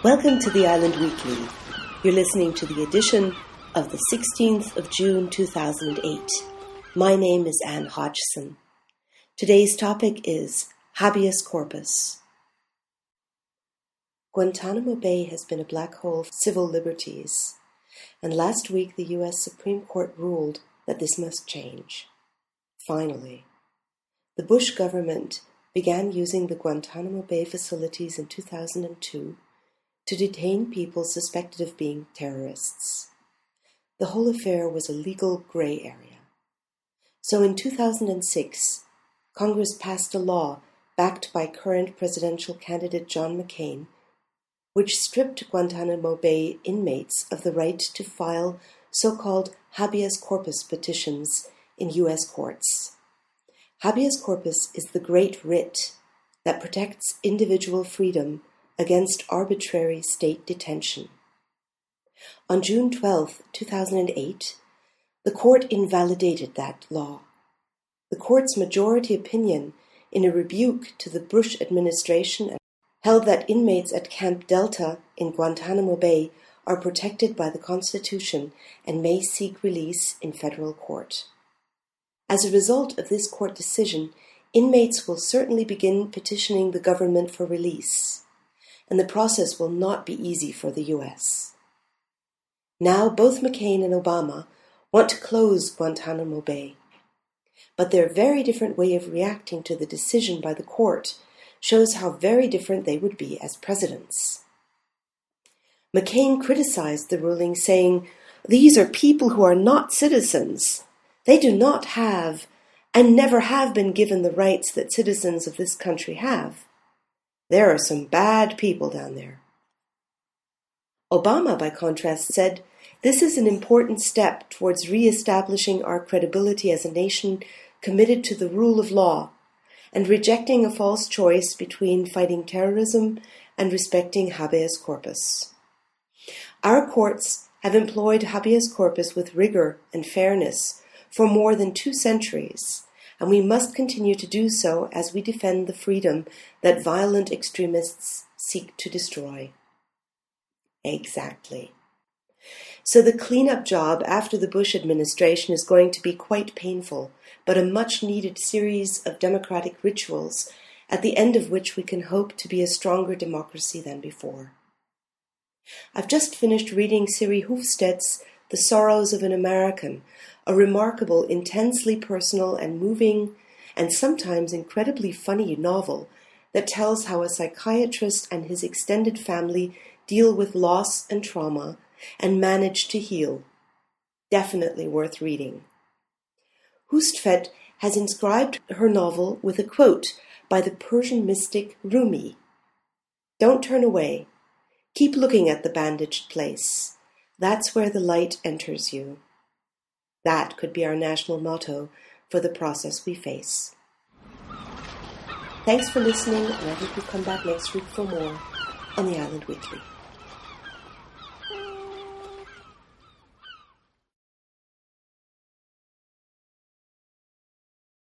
Welcome to the Island Weekly. You're listening to the edition of the 16th of June 2008. My name is Anne Hodgson. Today's topic is habeas corpus. Guantanamo Bay has been a black hole of civil liberties, and last week the U.S. Supreme Court ruled that this must change. Finally, the Bush government began using the Guantanamo Bay facilities in 2002 to detain people suspected of being terrorists. The whole affair was a legal gray area. So in 2006, Congress passed a law backed by current presidential candidate John McCain, which stripped Guantanamo Bay inmates of the right to file so-called habeas corpus petitions in U.S. courts. Habeas corpus is the great writ that protects individual freedom against arbitrary state detention. On June 12, 2008, the court invalidated that law. The court's majority opinion, in a rebuke to the Bush administration, held that inmates at Camp Delta in Guantanamo Bay are protected by the Constitution and may seek release in federal court. As a result of this court decision, inmates will certainly begin petitioning the government for release, and the process will not be easy for the U.S. Now both McCain and Obama want to close Guantanamo Bay, but their very different way of reacting to the decision by the court shows how very different they would be as presidents. McCain criticized the ruling, saying, "These are people who are not citizens. They do not have and never have been given the rights that citizens of this country have. There are some bad people down there." Obama, by contrast, said, "This is an important step towards re-establishing our credibility as a nation committed to the rule of law and rejecting a false choice between fighting terrorism and respecting habeas corpus. Our courts have employed habeas corpus with rigor and fairness for more than 2 centuries, and we must continue to do so as we defend the freedom that violent extremists seek to destroy." Exactly. So the cleanup job after the Bush administration is going to be quite painful, but a much-needed series of democratic rituals, at the end of which we can hope to be a stronger democracy than before. I've just finished reading Siri Hufstedt's The Sorrows of an American, a remarkable, intensely personal and moving, and sometimes incredibly funny novel that tells how a psychiatrist and his extended family deal with loss and trauma and manage to heal. Definitely worth reading. Hufstedts has inscribed her novel with a quote by the Persian mystic Rumi. "Don't turn away. Keep looking at the bandaged place. That's where the light enters you." That could be our national motto for the process we face. Thanks for listening, and I hope you come back next week for more on the Island Weekly.